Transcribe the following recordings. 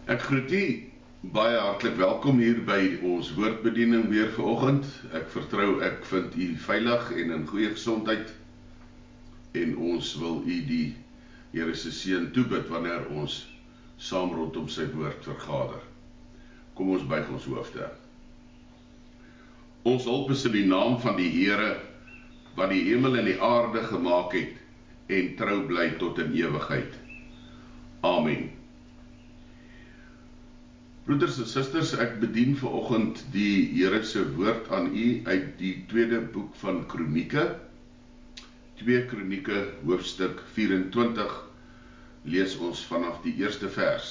Ek groet u baie hartlik welkom hier by ons woordbediening weer vanoggend. Ek vertrou ek vind u veilig en in goeie gesondheid. En ons wil u die Here se seën toebid wanneer ons saam rondom sy woord vergader. Kom ons buig ons hoofde. Ons hulp is in die naam van die Here wat die hemel en die aarde gemaak het en trou bly tot in ewigheid. Amen. Broeders en susters, ek bedien vanoggend die Here se woord aan u uit die tweede boek van Kronieke. 2 Kronieke hoofstuk 24 lees ons vanaf die eerste vers.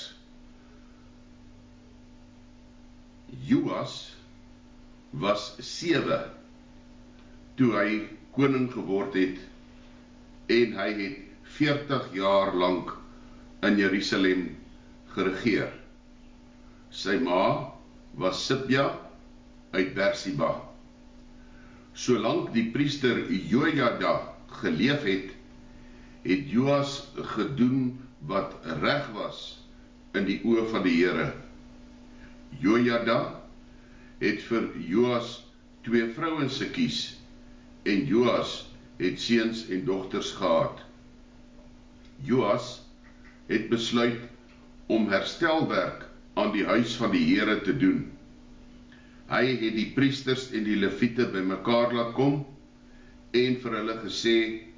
Joas was 7 toe hy koning geword het en hy het 40 jaar lank in Jerusalem geregeer. Sy ma was Sibja uit Bersiba. Solank die priester Jojada geleef het, het Joas gedoen wat reg was in die oë van die Here. Jojada het vir Joas 2 vrouens gekies en Joas het seuns en dogters gehad. Joas het besluit om herstelwerk aan die huis van die Here te doen. Hy het die priesters en die leviete bymekaar laat kom en vir hulle gesê,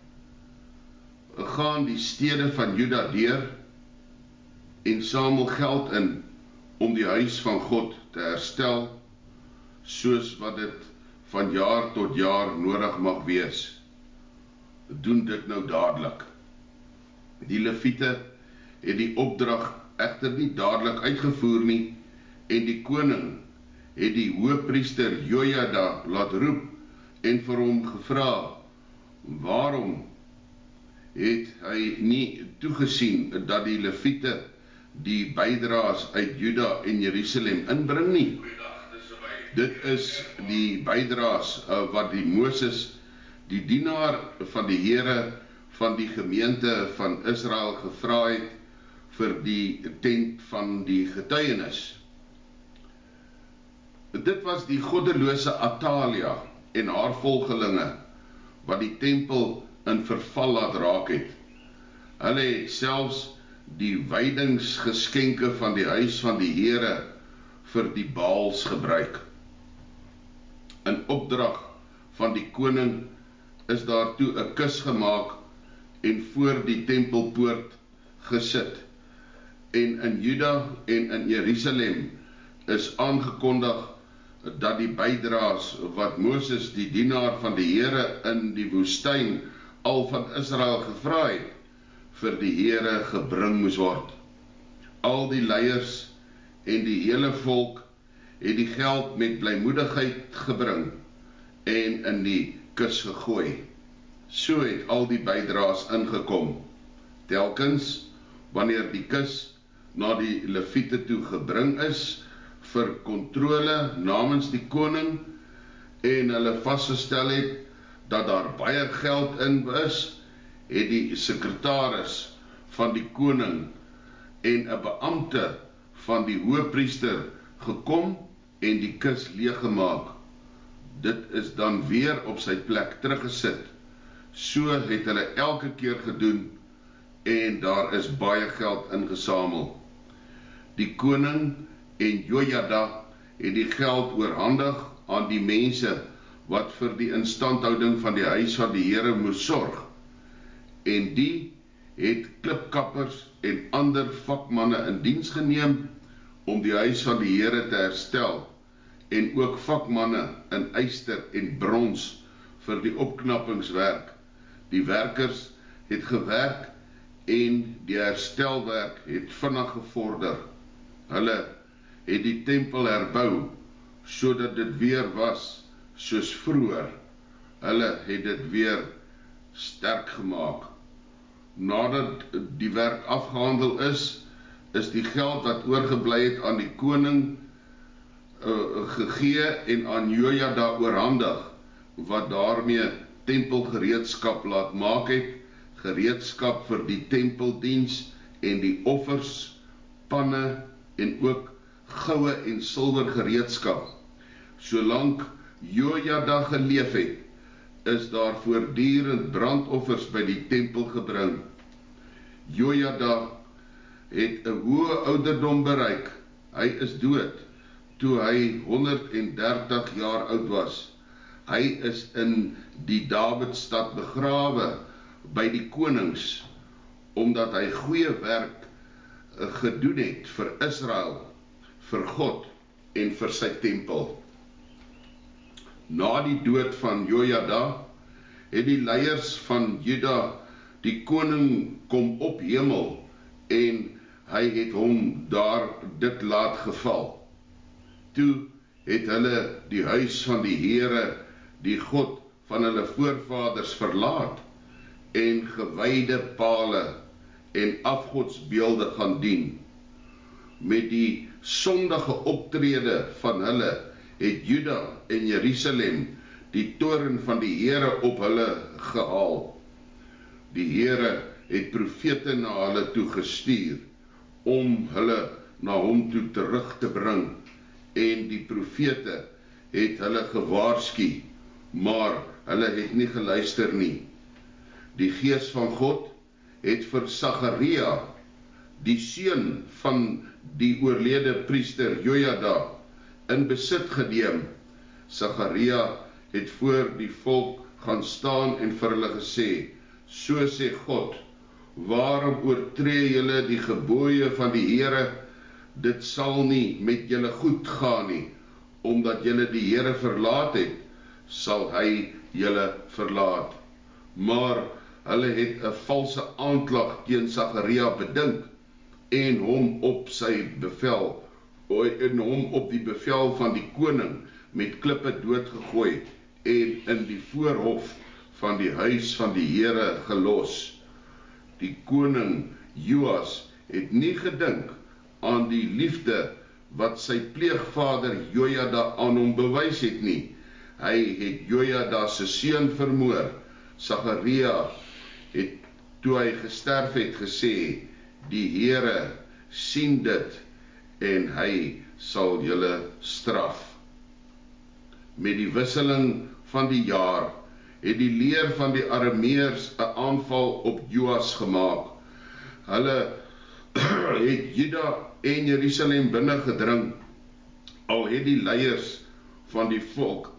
gaan die stede van Juda deur en samel geld in om die huis van God te herstel, soos wat dit van jaar tot jaar nodig mag wees. Doen dit nou dadelik. Die leviete het die opdrag egter nie dadelik uitgevoer nie en die koning het die hoëpriester Jojada laat roep en vir hom gevra, waarom het hy nie toegesien dat die leviete die bydraes uit Juda en Jerusalem inbring nie? Dit is die bydraes wat die Moses, die dienaar van die Here van die gemeente van Israel gevra het vir die tent van die getuienis. Dit was die goddelose Atalia en haar volgelinge wat die tempel in verval laat raak het. Hulle het selfs die wydingsgeskenke van die huis van die Here vir die Baals gebruik. In opdrag van die koning is daartoe 'n kus gemaak en voor die tempelpoort gesit. En in Juda en in Jerusalem is aangekondig dat die bydraes wat Moses, die dienaar van die Here in die woestyn al van Israel gevra het, vir die Here gebring moes word. Al die leiers en die hele volk het die geld met blymoedigheid gebring en in die kus gegooi. So het al die bydraes ingekom. Telkens wanneer die kus na die leviete toe gebring is vir kontrole namens die koning en hulle vasgestel het dat daar baie geld in is, het die sekretaris van die koning en 'n beampte van die hoëpriester gekom en die kus leeggemaak. Dit is dan weer op sy plek teruggesit. So het hulle elke keer gedoen en daar is baie geld ingesamel. Die koning en Jojada het die geld oorhandig aan die mense wat vir die instandhouding van die huis van die Here moes sorg. En die het klipkappers en ander vakmanne in diens geneem om die huis van die Here te herstel en ook vakmanne in yster en brons vir die opknappingswerk. Die werkers het gewerk en die herstelwerk het vinnig gevorder. Hulle het die tempel herbou, sodat dit weer was soos vroeër. Hulle het dit weer sterk gemaak. Nadat die werk afgehandel is die geld wat oorgebly het aan die koning gegee en aan Jojada oorhandig, wat daarmee tempelgereedskap laat maak het, gereedskap vir die tempeldiens en die offers, panne en ook goue en silwer gereedskap. Solank Jojada geleef het, is daar voortdurend brandoffers by die tempel gebring. Jojada het 'n hoë ouderdom bereik. Hy is dood toe hy 130 jaar oud was. Hy is in die Dawidstad begrawe by die konings, omdat hy goeie werk gedoen het vir Israel, vir God en vir sy tempel. Na die dood van Jojada het die leiers van Juda die koning kom ophemel en hy het hom daar dit laat geval. Toe het hulle die huis van die Here, die God van hulle voorvaders verlaat en gewyde pale en afgodsbeelde gaan dien. Met die sondige optrede van hulle het Juda en Jerusalem die toorn van die Here op hulle gehaal. Die Here het profete na hulle toe gestuur om hulle na hom toe terug te bring, en die profete het hulle gewaarsku, maar hulle het nie geluister nie. Die Gees van God het vir Sagaria, die seun van die oorlede priester Jojada, in besit geneem. Sagaria het voor die volk gaan staan en vir hulle gesê, so sê God, waarom oortree julle die gebooie van die Here? Dit sal nie met julle goed gaan nie, omdat julle die Here verlaat het, sal hy julle verlaat. Maar hulle het 'n valse aanklag teen Sagaria bedink en hom op die bevel van die koning met klippe doodgegooi en in die voorhof van die huis van die Here gelos. Die koning Joas het nie gedink aan die liefde wat sy pleegvader Jojada aan hom bewys het nie. Hy het Jojada se seun vermoor. Sagaria het, toe hy gesterf het, gesê, die Here sien dit en hy sal julle straf. Met die wisseling van die jaar het die leer van die Arameërs 'n aanval op Joas gemaak. Hulle het Juda en Jerusalem binne gedring, al die leiers van die volk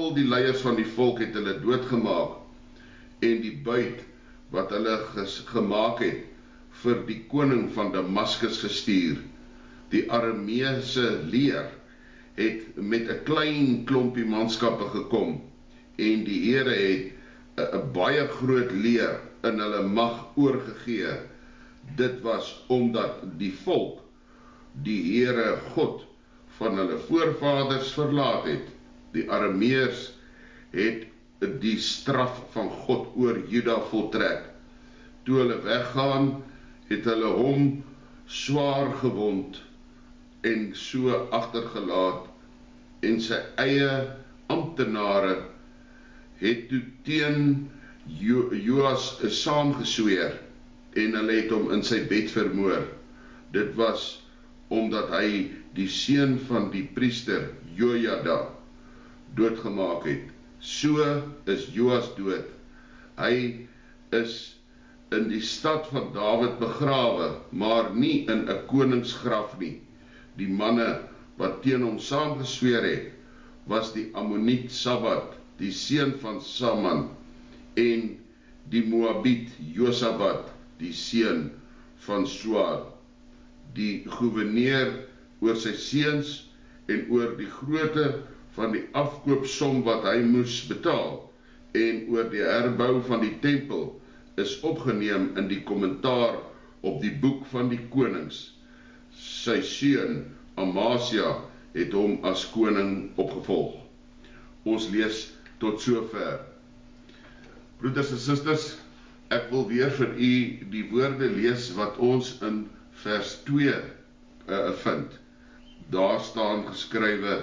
het hulle doodgemaak en die buit wat hulle gemaak het vir die koning van Damaskus gestuur. Die Arameese leer het met 'n klein klompie manskappe gekom en die Here het 'n baie groot leer in hulle mag oorgegee. Dit was omdat die volk die Here God van hulle voorvaders verlaat het. Die Arameërs het die straf van God oor Juda voltrek. Toe hulle weggaan, het hulle hom swaar gewond en so agtergelaat, en sy eie amptenare het toe teen Joas saamgesweer en hulle het hom in sy bed vermoor. Dit was omdat hy die seun van die priester Jojada doodgemaak het. So is Joas dood. Hy is in die stad van Dawid begrawe, maar nie in 'n koningsgraf nie. Die manne wat teen hom saamgesweer het, was die Ammoniet Sabat, die seun van Saman, en die Moabiet Josabat, die seun van Soar. Die gouverneur oor sy seuns en oor die grootte van die afkoopsom wat hy moes betaal en oor die herbou van die tempel is opgeneem in die kommentaar op die boek van die konings. Sy seun Amasia het hom as koning opgevolg. Ons lees tot sover. Broeders en susters, ek wil weer vir u die woorde lees wat ons in vers 2 vind. Daar staan geskrywe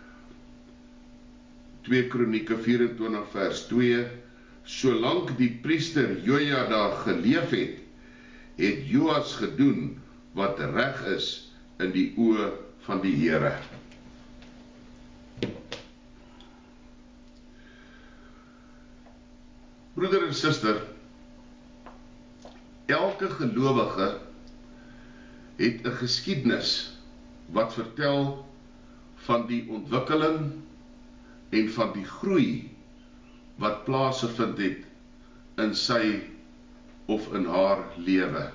2 Kronieke 24 vers 2, solank die priester Jojada geleef het, het Joas gedoen wat reg is in die oë van die Here. Broeder en suster, elke gelowige het 'n geskiedenis wat vertel van die ontwikkeling en van die groei wat plaasgevind het in sy of in haar lewe.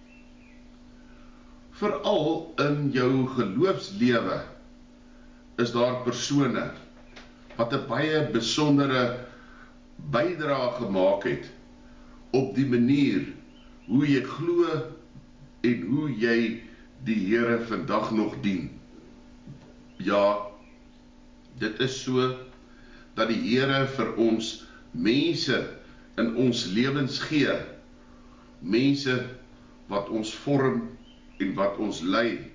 Veral in jou geloofslewe is daar persone wat 'n baie besondere bydrae gemaak het op die manier hoe jy glo en hoe jy die Here vandag nog dien. Ja, dit is so dat die Here vir ons mense in ons lewens gee, mense wat ons vorm en wat ons lei,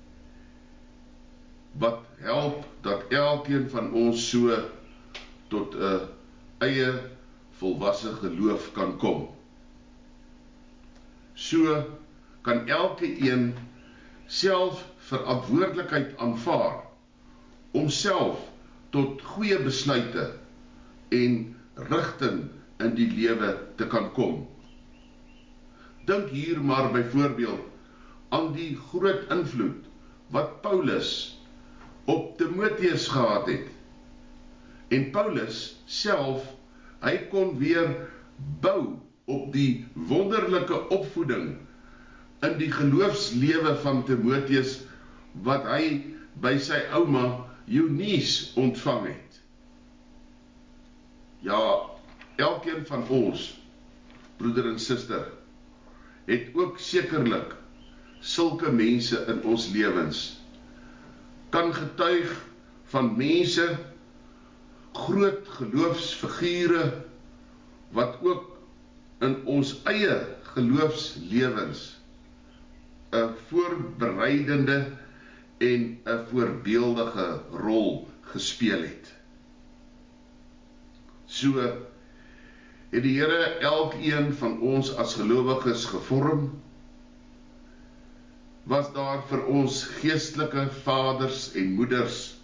wat help dat elkeen van ons so tot 'n eie volwasse geloof kan kom. So kan elke een self verantwoordelikheid aanvaar om self tot goeie besluite en rigting in die lewe te kan kom. Dink hier maar byvoorbeeld aan die groot invloed wat Paulus op Timoteus gehad het. En Paulus self, hy kon weer bou op die wonderlike opvoeding in die geloofslewe van Timoteus wat hy by sy ouma Eunice ontvang het. Ja, elkeen van ons, broeder en suster, het ook sekerlik sulke mense in ons lewens, kan getuig van mense, groot geloofsfigure, wat ook in ons eie geloofslewens 'n voorbereidende en 'n voorbeeldige rol gespeel het. So het die Here elkeen van ons as gelowiges gevorm, was daar vir ons geestelike vaders en moeders,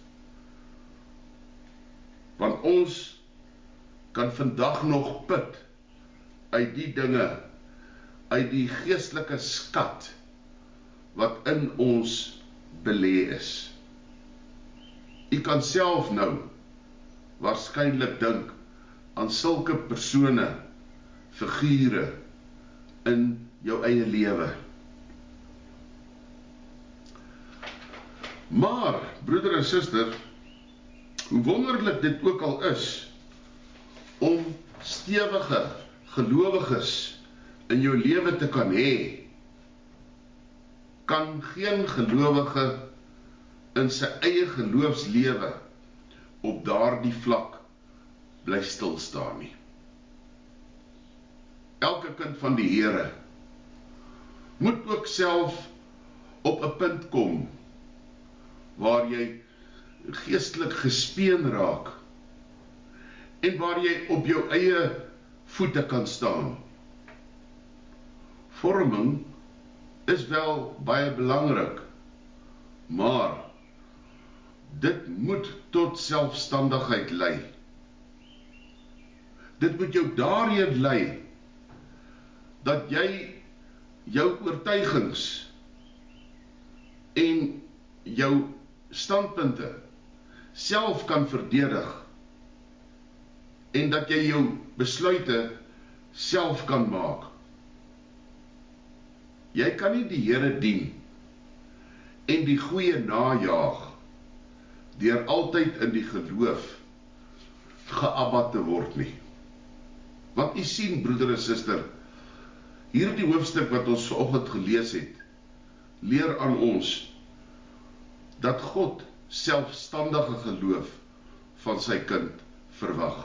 want ons kan vandag nog put uit die dinge, uit die geestelike skat wat in ons belê is. U kan self nou waarskynlik dink aan sulke persone, figure in jou eie lewe. Maar, broeder en suster, hoe wonderlik dit ook al is, om stewige gelowiges in jou lewe te kan hê, kan geen gelowige in sy eie geloofslewe op daardie vlak bly stil staan nie. Elke kind van die Here moet ook self op 'n punt kom waar jy geestelik gespeen raak en waar jy op jou eie voete kan staan. Vorming is wel baie belangrik, maar dit moet tot selfstandigheid lei. Dit moet jou daarheen lei dat jy jou oortuigings en jou standpunte self kan verdedig en dat jy jou besluite self kan maak. Jy kan nie die Here dien en die goeie najaag deur altyd in die geloof geabbat te word nie. Want u sien, broeder en suster, hierdie hoofstuk wat ons vanoggend gelees het, leer aan ons dat God selfstandige geloof van sy kind verwag.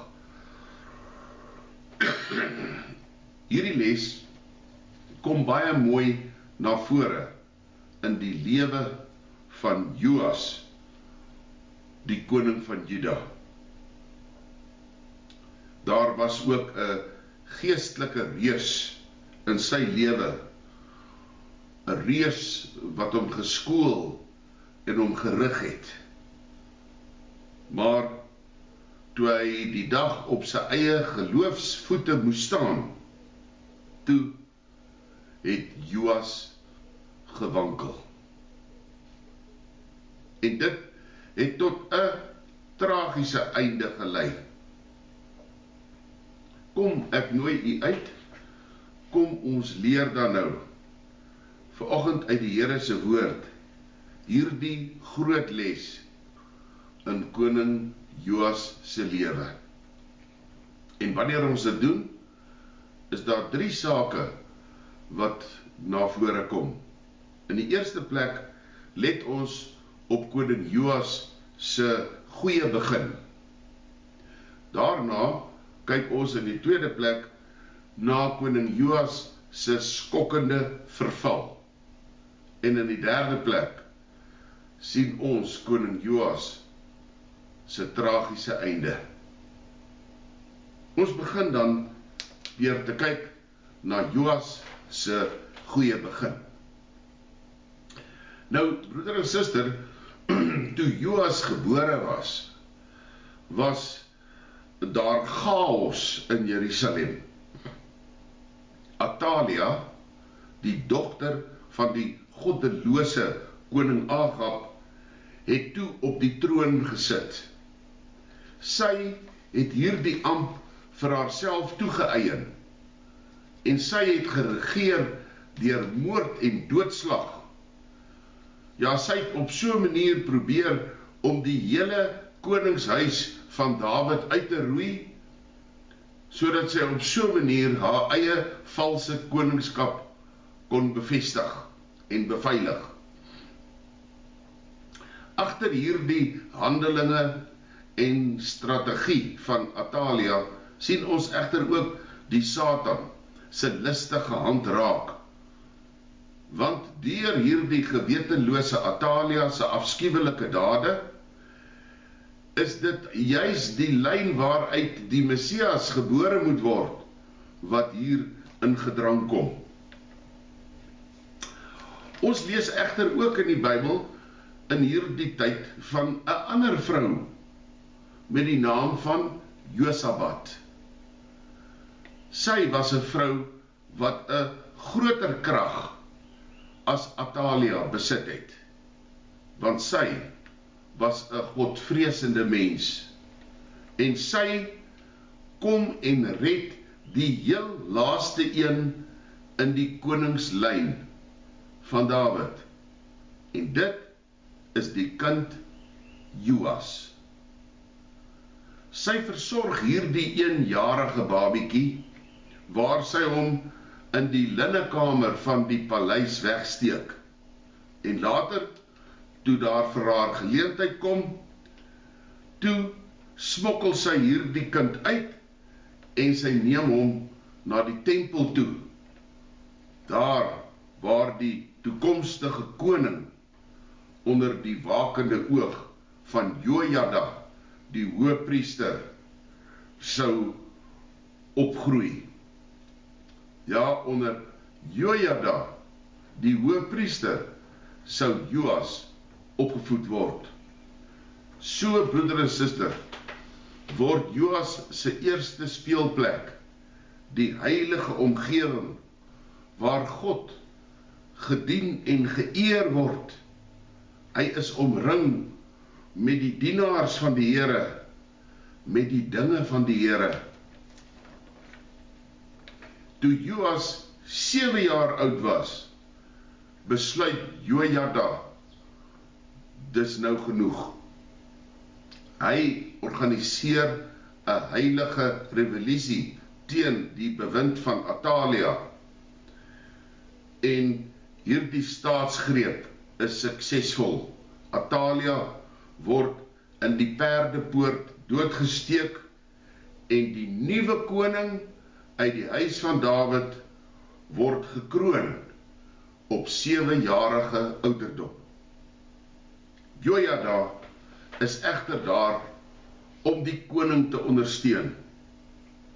Hierdie les kom baie mooi na vore in die lewe van Joas, die koning van Juda. Daar was ook 'n geestelike reus in sy lewe 'n reus wat hom geskool en hom gerig het. Maar toe hy die dag op sy eie geloofsvoete moes staan, toe het Joas gewankel. En dit het tot 'n tragiese einde gelei. Kom, ek nooi u uit, kom ons leer dan nou, vanoggend uit die Here se woord, hierdie groot les in koning Joas se lewe. En wanneer ons dit doen, is daar 3 sake wat na vore kom. In die eerste plek, let ons op koning Joas se goeie begin. Daarna kyk ons in die tweede plek na koning Joas se skokkende verval. En in die derde plek sien ons koning Joas se tragiese einde. Ons begin dan weer te kyk na Joas se goeie begin. Nou, broeder en suster, toe Joas gebore was daar chaos in Jerusalem. Atalia, die dogter van die goddelose koning Agab, het toe op die troon gesit. Sy het hierdie amp vir haarself toegeëien, en sy het geregeer deur moord en doodslag. Ja, sy het op so 'n manier probeer om die hele koningshuis van Dawid uit te roei, sodat sy op so 'n manier haar eie valse koningskap kon bevestig en beveilig. Agter hierdie handelinge en strategie van Atalia sien ons egter ook die Satan se listige hand raak. Want deur hierdie gewetenlose Atalia se afskuwelike dade, is dit juis die lyn waaruit die Messias gebore moet word, wat hier ingedrang kom. Ons lees egter ook in die Bybel in hierdie tyd van 'n ander vrou met die naam van Josabat. Sy was 'n vrou wat 'n groter krag as Atalia besit het, want sy was 'n godvreesende mens, en sy kom en red die heel laaste een in die koningslyn van Dawid, en dit is die kind Joas. Sy versorg hierdie 1-jarige babietjie, waar sy hom in die linnekamer van die paleis wegsteek, en later, toe daar vir haar geleentheid kom, toe smokkel sy hierdie kind uit, en sy neem hom na die tempel toe, daar waar die toekomstige koning onder die wakende oog van Jojada, die hoëpriester, sou opgroei. Ja, onder Jojada, die hoëpriester, sou Joas opgevoed word. So, broeder en suster, word Joas se eerste speelplek die heilige omgewing waar God gedien en geëer word. Hy is omring met die dienaars van die Here, met die dinge van die Here. Toe Joas 7 jaar oud was, besluit Jojada, dis nou genoeg. Hy organiseer 'n heilige revolusie teen die bewind van Atalia, en hierdie staatsgreep is suksesvol. Atalia word in die perdepoort doodgesteek, en die nuwe koning uit die huis van Dawid word gekroon op 7-jarige ouderdom. Jojada is egter daar om die koning te ondersteun.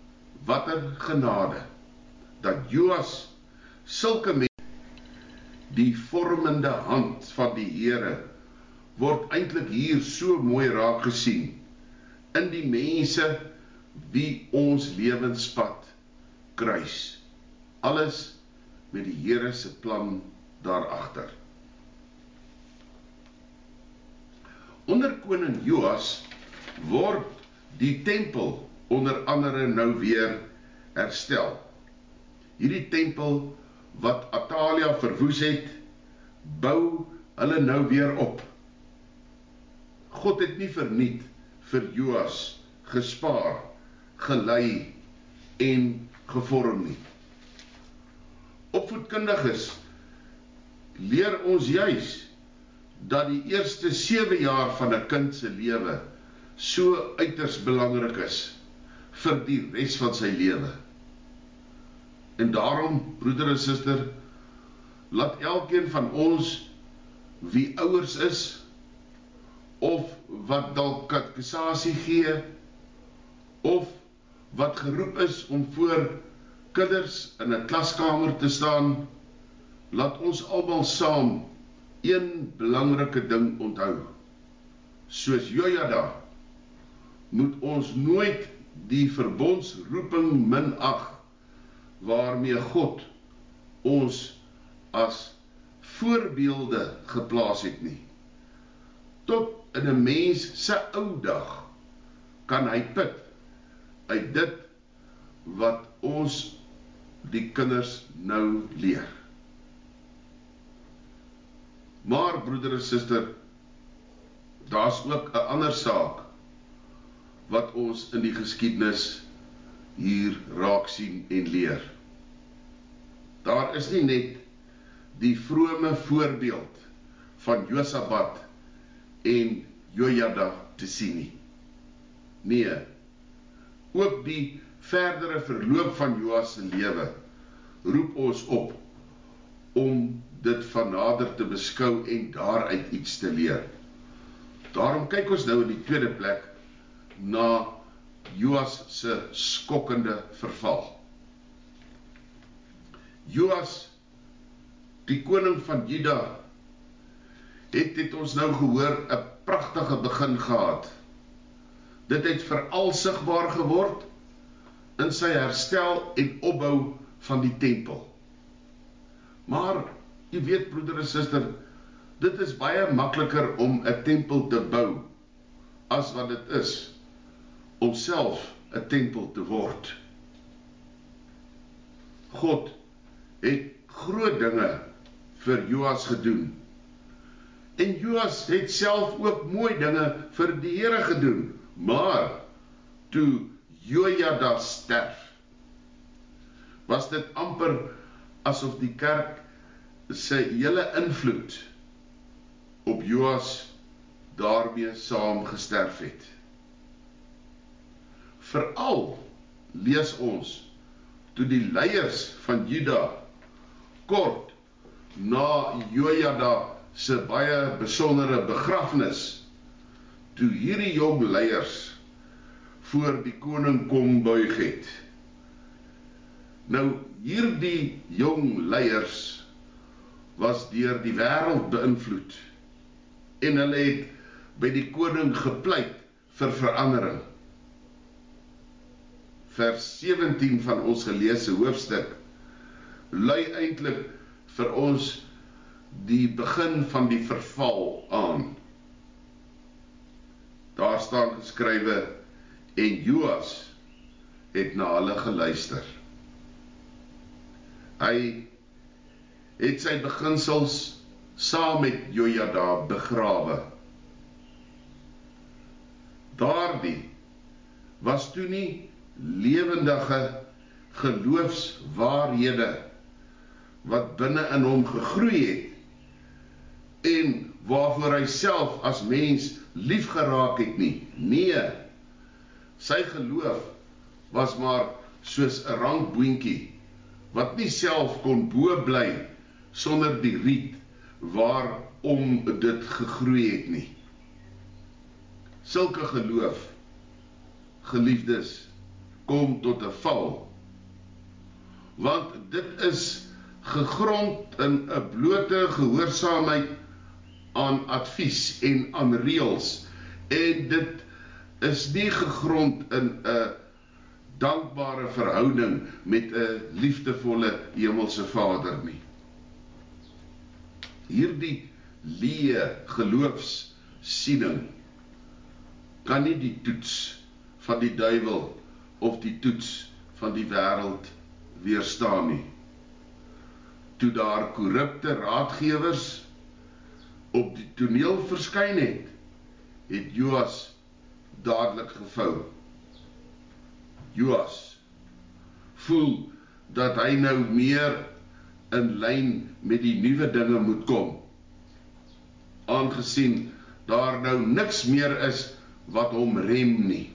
Watter genade dat Joas sulke mense die vormende hand van die Here word eintlik hier so mooi raak gesien in die mense wie ons lewenspad kruis. Alles met die Here se plan daarachter. Onder koning Joas word die tempel onder andere nou weer herstel. Hierdie tempel wat Atalia verwoes het, bou hulle nou weer op. God het nie verniet vir Joas gespaar, gelei en gevorm nie. Opvoedkundiges leer ons juis dat die eerste 7 jaar van 'n kind se lewe so uiters belangrik is vir die res van sy lewe. En daarom, broeder en suster, laat elkeen van ons wie ouers is, of wat dalk katekisasie gee, of wat geroep is om voor kinders in 'n klaskamer te staan, laat ons almal saam een belangrike ding onthou. Soos Jojada moet ons nooit die verbondsroeping minag waarmee God ons as voorbeelde geplaas het nie. Tot in 'n mens se ou dag kan hy put uit dit wat ons die kinders nou leer. Maar broeder en suster, daar's ook 'n ander saak wat ons in die geskiedenis hier raak sien en leer. Daar is nie net die vrome voorbeeld van Josabat en Jojada te sien nie. Nee, ook die verdere verloop van Joas se lewe roep ons op om dit van nader te beskou en daaruit iets te leer. Daarom kyk ons nou in die tweede plek na Joas se skokkende verval. Joas, die koning van Juda, het ons nou gehoor 'n pragtige begin gehad. Dit het veral sigbaar geword in sy herstel en opbou van die tempel. Maar, jy weet broeder en suster, dit is baie makliker om 'n tempel te bou as wat dit is om self 'n tempel te word. God het groot dinge vir Joas gedoen. En Joas het self ook mooi dinge vir die Here gedoen. Maar toe Jojada sterf, was dit amper asof die kerk sy hele invloed op Joas daarmee saam gesterf het. Veral lees ons toe die leiers van Juda kort na Jojada se baie besondere begrafnis, toe hierdie jong leiers voor die koning kom buig het. Nou, hierdie jong leiers was deur die wêreld beïnvloed en hulle het by die koning gepleit vir verandering. Vers 17 van ons geleesde hoofstuk lui eintlik vir ons die begin van die verval aan. Daar staan geskrywe, en Joas het na hulle geluister. Hy het sy beginsels saam met Jojada begrawe. Daardie was toe nie lewendige geloofswaarhede wat binne in hom gegroei het en waarvoor hy self as mens lief geraak het nie. Nee, sy geloof was maar soos 'n rankboontjie wat nie self kon bo bly sonder die riet waarom dit gegroei het nie. Sulke geloof, geliefdes, kom tot 'n val, want dit is gegrond in 'n blote gehoorsaamheid aan advies en aan reëls, en dit is nie gegrond in 'n dankbare verhouding met 'n liefdevolle hemelse Vader nie. Hierdie leë geloofssiening kan nie die toets van die duiwel of die toets van die wêreld weerstaan nie. Toe daar korrupte raadgewers op die toneel verskyn het Joas dadelik gevou. Joas voel dat hy nou meer in lyn met die nuwe dinge moet kom, aangesien daar nou niks meer is wat hom rem nie.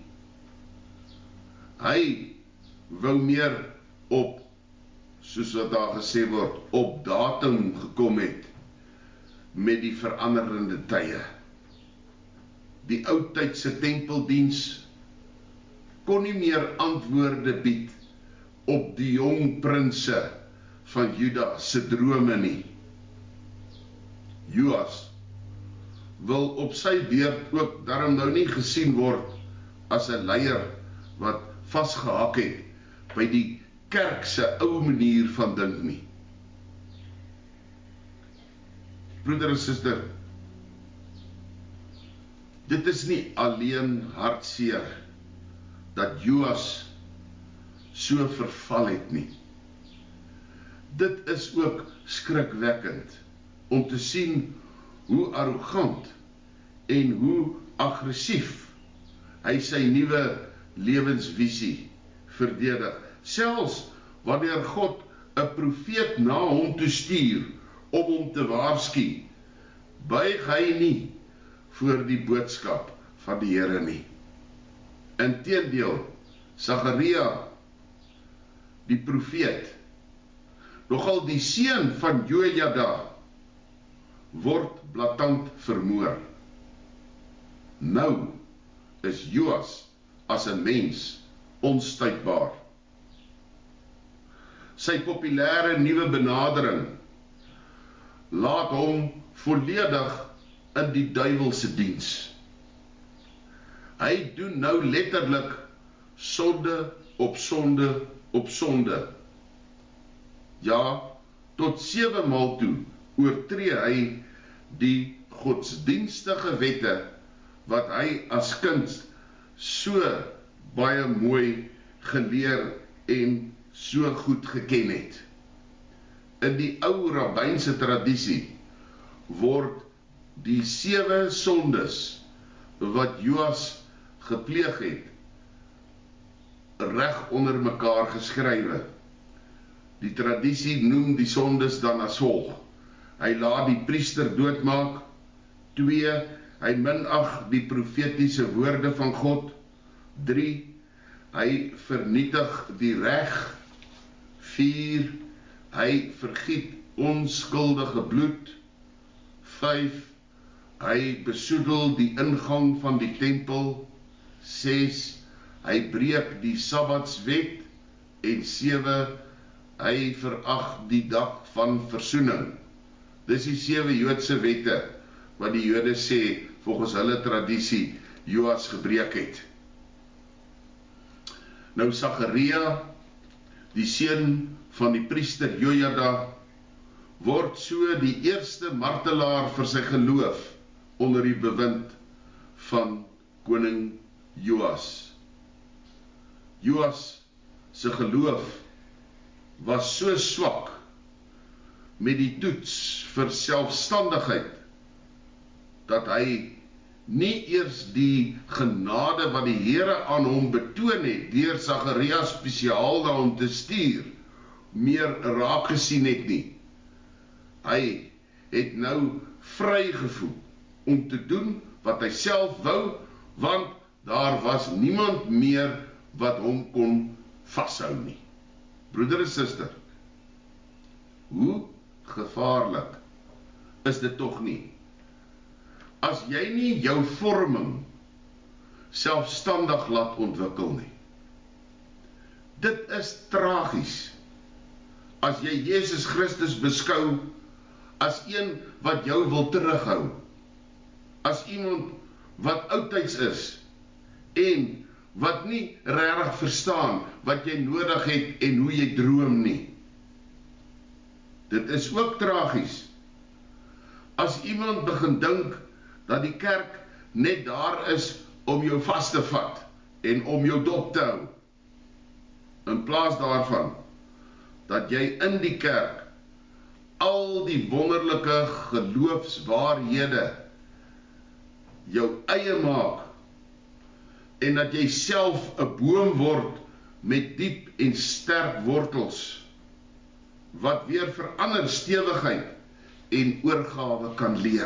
Hy wou meer op, soos wat daar gesê word, op datum gekom het met die veranderende tye. Die oudtydse tempeldiens kon nie meer antwoorde bied op die jong prinse van Juda se drome nie. Joas wil op sy beurt ook daarom nou nie gesien word as 'n leier wat vasgehak het by die kerk se ou manier van dink nie. Broeder en suster, dit is nie alleen hartseer dat Joas so verval het nie. Dit is ook skrikwekkend om te sien hoe arrogant en hoe aggressief hy sy nuwe lewensvisie verdedig. Selfs wanneer God 'n profeet na hom toe stuur om hom te waarsku, buig hy nie voor die boodskap van die Here nie. Inteendeel, Sagaria, die profeet, nogal die seun van Jojada, word blaatant vermoor. Nou is Joas as 'n mens onstuitbaar. Sy populêre nuwe benadering laat hom volledig in die duiwelse diens. Hy doen nou letterlik sonde op sonde op sonde. Ja, tot 7 maal toe oortree hy die godsdienstige wette wat hy as kind so baie mooi geleer en so goed geken het. In die ou rabbynse tradisie word die 7 sondes wat Joas gepleeg het, reg onder mekaar geskrywe. Die tradisie noem die sondes dan as volg: hy laat die priester doodmaak. 2, hy minag die profetiese woorde van God. 3, hy vernietig die reg. 4, hy vergiet onskuldige bloed. 5, hy besoedel die ingang van die tempel. 6, hy breek die Sabbatswet. En 7, hy verag die dag van versoening. Dis die 7 Joodse wette wat die Jode sê volgens hulle tradisie Joas gebreek het. Nou Sagaria, die seun van die priester Jojada, word so die eerste martelaar vir sy geloof onder die bewind van koning Joas. Joas se geloof was so swak met die toets vir selfstandigheid dat hy nie eers die genade wat die Here aan hom betoon het deur Sagaria spesiaal na hom te stuur meer raak gesien het nie. Hy het nou vry gevoel om te doen wat hy self wou, want daar was niemand meer wat hom kon vashou nie. Broeder en suster, hoe gevaarlik is dit tog nie? As jy nie jou vorming selfstandig laat ontwikkel nie. Dit is tragies as jy Jesus Christus beskou as een wat jou wil terughou, as iemand wat oudtyds is, en wat nie regtig verstaan wat jy nodig het en hoe jy droom nie. Dit is ook tragies, as iemand begin dink dat die kerk net daar is om jou vas te vat en om jou dop te hou, in plaas daarvan dat jy in die kerk al die wonderlike geloofswaarhede jou eie maak en dat jy self 'n boom word met diep en sterk wortels wat weer verander stewigheid en oorgawe kan leer.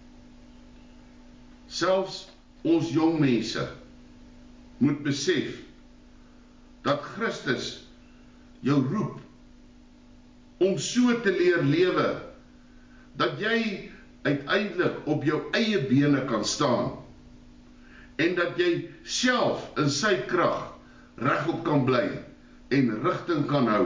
Selfs ons jong mense moet besef dat Christus jou roep om so te leer lewe dat jy uiteindelik op jou eie bene kan staan en dat jy self in sy krag regop kan bly en rigting kan hou.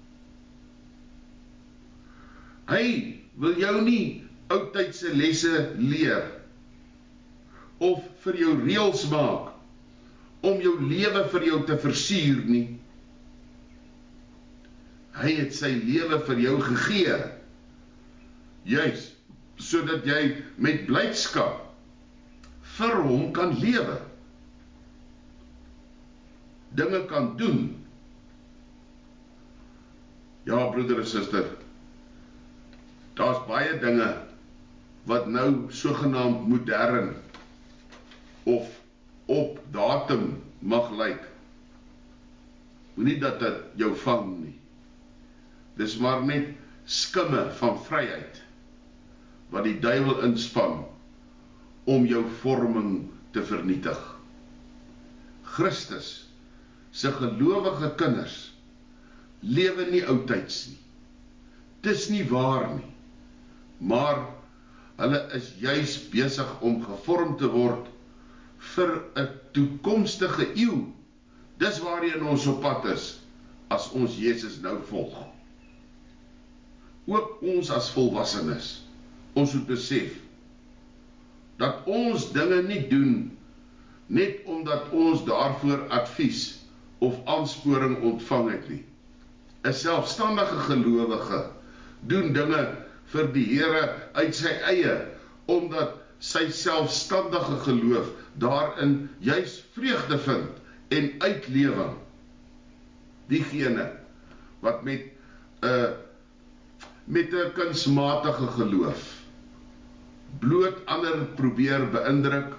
Hy wil jou nie oudtydse lesse leer of vir jou reëls maak om jou lewe vir jou te versuur nie. Hy het sy lewe vir jou gegee, juis sodat jy met blydskap vir hom kan lewe, dinge kan doen. Ja, broeder en suster, daar's baie dinge wat nou sogenaamd modern of op datum mag lyk. Moenie dat dit jou vang nie. Dis maar net skimme van vryheid wat die duiwel inspan om jou vorming te vernietig. Christus se gelowige kinders lewe nie oudtyds nie. Dis nie waar nie. Maar hulle is juis besig om gevorm te word vir 'n toekomstige eeu. Dis waarheen ons op pad is as ons Jesus nou volg. Ook ons as volwassenes, ons moet besef dat ons dinge nie doen net omdat ons daarvoor advies of aansporing ontvang het nie. 'n Selfstandige gelowige doen dinge vir die Here uit sy eie, omdat sy selfstandige geloof daarin juis vreugde vind en uitlewing. Diegene wat met 'n kunsmatige geloof bloot ander probeer beïndruk,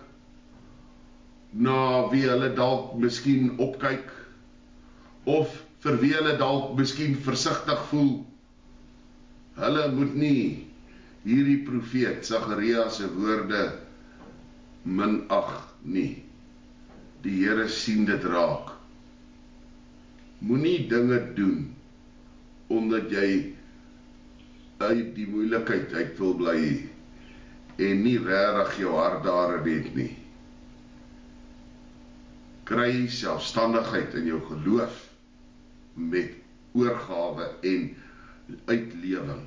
na wie hulle dalk miskien opkyk, of vir wie hulle dalk miskien versigtig voel, hulle moet nie hierdie profeet Sagaria se woorde minag nie. Die Here sien dit raak. Moenie dinge doen omdat jy uit die moeilikheid uit wil bly en nie regtig jou hart daarin het nie. Kry selfstandigheid in jou geloof met oorgawe en uitlewing.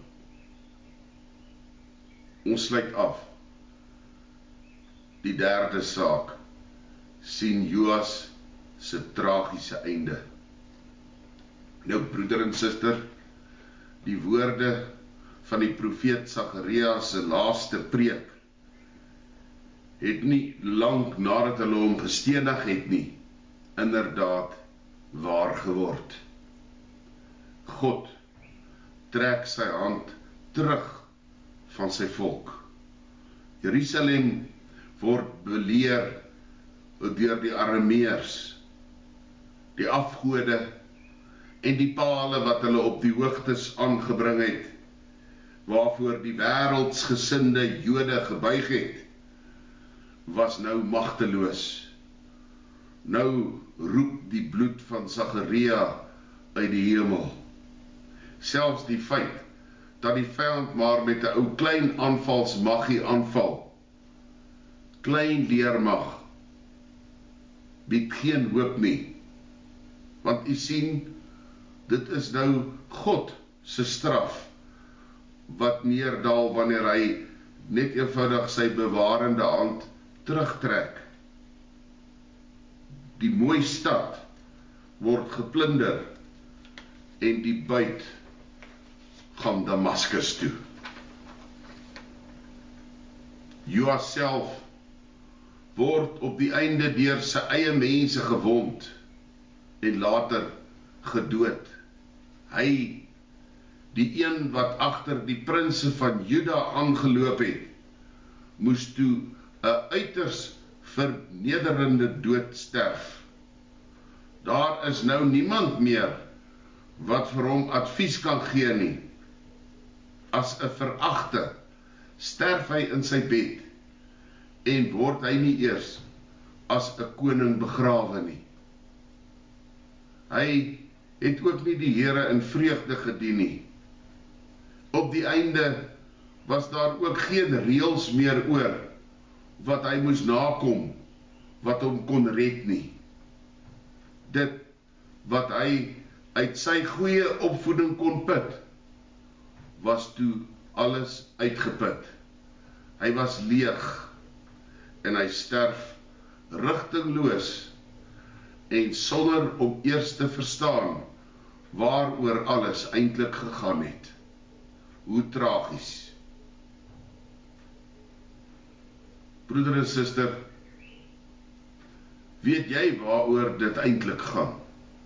Ons sluit af. Die derde saak, sien Joas se tragiese einde. Nou broeder en suster, die woorde van die profeet Sagaria se laaste preek het nie lank nadat hulle hom gestenig het nie, inderdaad waar geword. God trek sy hand terug van sy volk. Jerusalem word beleer deur die Arameërs, die afgode en die pale wat hulle op die hoogtes aangebring het, waarvoor die wêreldsgesinde Jode gebuig het, was nou magteloos. Nou roep die bloed van Sagaria uit die hemel. Selfs die feit dat die vyand maar met 'n ou klein aanvalsmaggie aanval, klein leermag, bied geen hoop nie. Want u sien, dit is nou God se straf, wat neerdal wanneer hy net eenvoudig sy bewarende hand terugtrek. Die mooi stad word geplunder en die buit gaan Damaskus toe. Joas self word op die einde deur sy eie mense gewond en later gedood. Hy, die een wat agter die prinse van Juda aangeloop het, moes toe 'n uiters vernederende dood sterf. Daar is nou niemand meer wat vir hom advies kan gee nie. As 'n veragte sterf hy in sy bed en word hy nie eers as 'n koning begrawe nie. Hy het ook nie die Here in vreugde gedien nie. Op die einde was daar ook geen reëls meer oor wat hy moes nakom, wat hom kon red nie. Dit wat hy uit sy goeie opvoeding kon put, was toe alles uitgeput. Hy was leeg en hy sterf rigtingloos en sonder om eers te verstaan waaroor alles eintlik gegaan het. Hoe tragies. Broeder en suster, weet jy waaroor dit eintlik gaan?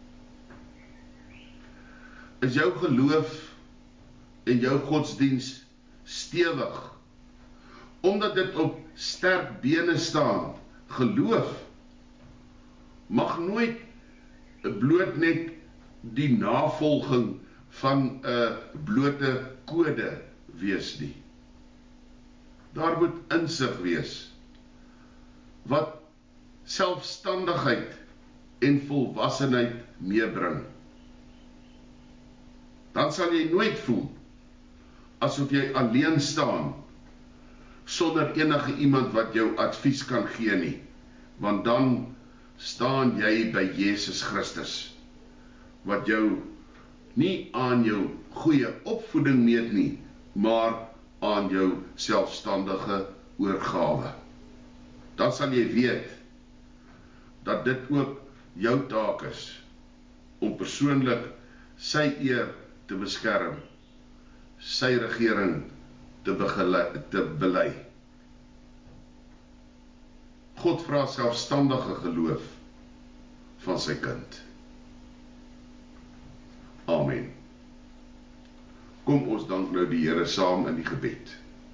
Is jou geloof en jou godsdiens stewig, omdat dit op sterk bene staan? Geloof mag nooit bloot net die navolging van 'n blote kode wees nie. Daar moet insig wees, wat selfstandigheid en volwassenheid meebring. Dan sal jy nooit voel asof jy alleen staan, sonder enige iemand wat jou advies kan gee nie, want dan staan jy by Jesus Christus, wat jou nie aan jou goeie opvoeding meet nie, maar aan jou selfstandige oorgawe. Dan sal jy weet, dat dit ook jou taak is, om persoonlik sy eer te beskerm, sy regering te belei. God vra selfstandige geloof van sy kind. Amen. Kom ons dank nou die Here saam in die gebed.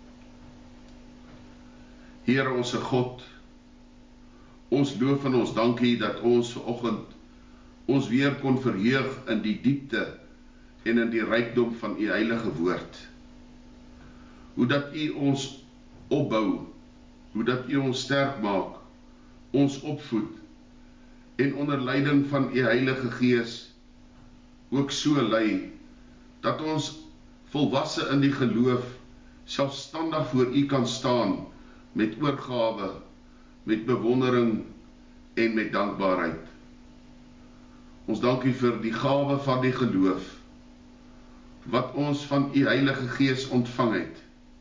Here onse God, ons loof en ons dankie dat ons vanoggend ons weer kon verheug in die diepte en in die rykdom van u heilige woord. Hoe dat u ons opbou, hoe dat u ons sterk maak, ons opvoed en onder leiding van u Heilige Gees ook so lei dat ons volwasse in die geloof selfstandig voor u kan staan met oorgawe, met bewondering en met dankbaarheid. Ons dank u vir die gawe van die geloof wat ons van u Heilige Gees ontvang het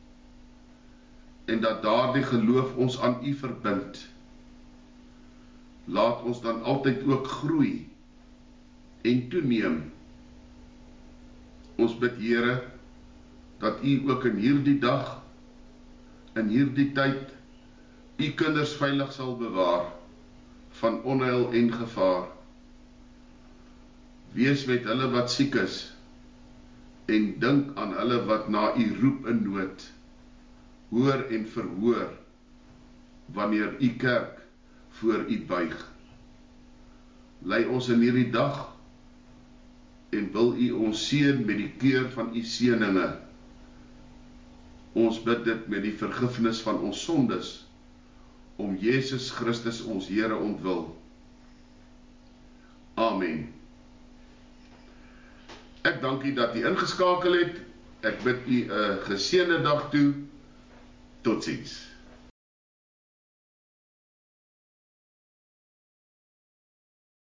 en dat daardie geloof ons aan u verbind. Laat ons dan altyd ook groei en toeneem. Ons bid Here dat u ook in hierdie dag, in hierdie tyd, u kinders veilig sal bewaar van onheil en gevaar. Wees met hulle wat siek is en dink aan hulle wat na u roep in nood. Hoor en verhoor wanneer u kerk voor u buig. Lei ons in hierdie dag en wil u ons seën met die keur van u seëninge. Ons bid dit met die vergifnis van ons sondes, om Jesus Christus ons Here ontwil. Amen. Ek dank u dat u ingeskakel het. Ek bid u 'n geseënde dag toe. Totsiens.